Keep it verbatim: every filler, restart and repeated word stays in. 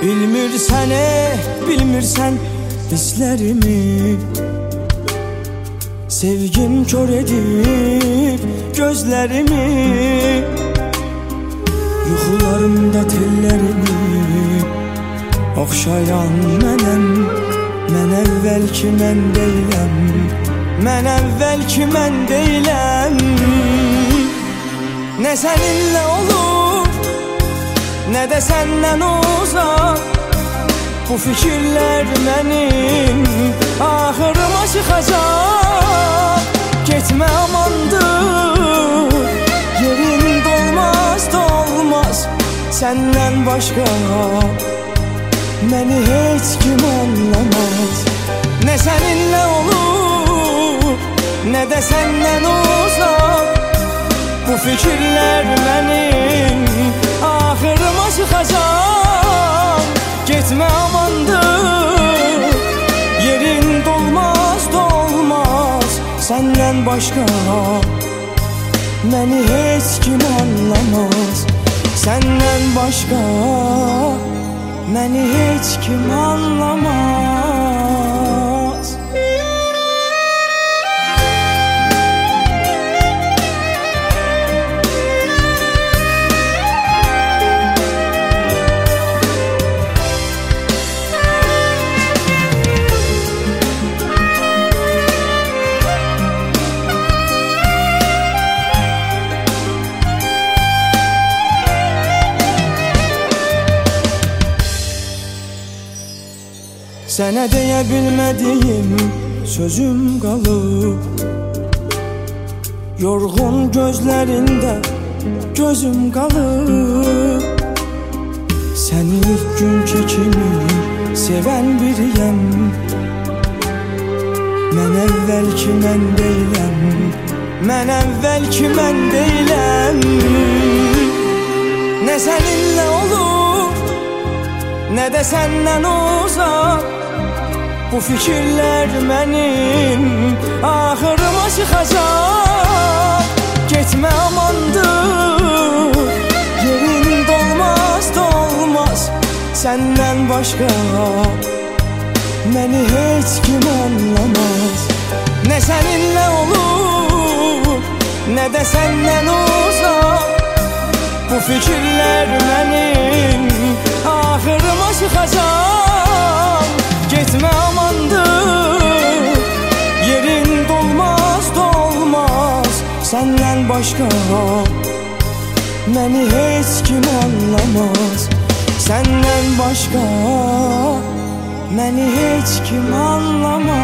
Bilmirsən, eh, bilmirsən hislərimi. Sevgim kör edib gözlərimi. Yuxularımda tellərimi oxşayan mənəm. Mən əvvəlki mən deyiləm. Mən əvvəlki mən deyiləm. Nə səninlə olur, nə də səndən uzaq. Bu fikirlər mənim axırıma çıxacaq. Getmə amandır, yerin dolmaz dolmaz. Səndən başqa məni heç kim anlamaz. Nə səninlə olur, nə də səndən uzaq. Bu fikirlər mənim axırıma çıxacaq. Getmə amandır, yerin dolmaz dolmaz. Səndən başqa məni heç kim anlamaz. Səndən başqa məni heç kim anlamaz. Sənə deyə bilmədiyim sözüm qalıb. Yorğun gözlərində gözüm qalıb. Səni ilk günkü kimi sevən biriyəm. Mən əvvəlki mən deyiləm. Mən əvvəlki mən deyiləm. Nə səninlə olur, nə də səndən uzaq. Bu fikirlər mənim axırıma çıxacaq. Getmə amandır, yerin dolmaz dolmaz. Səndən başqa məni heç kim anlamaz. Nə səninlə olur, nə də səndən uzaq. Bu fikirlər mənim axırıma çıxacaq. Getmə amandır, yerin dolmaz dolmaz. Səndən başqa məni heç kim anlamaz. Səndən başqa məni heç kim anlamaz.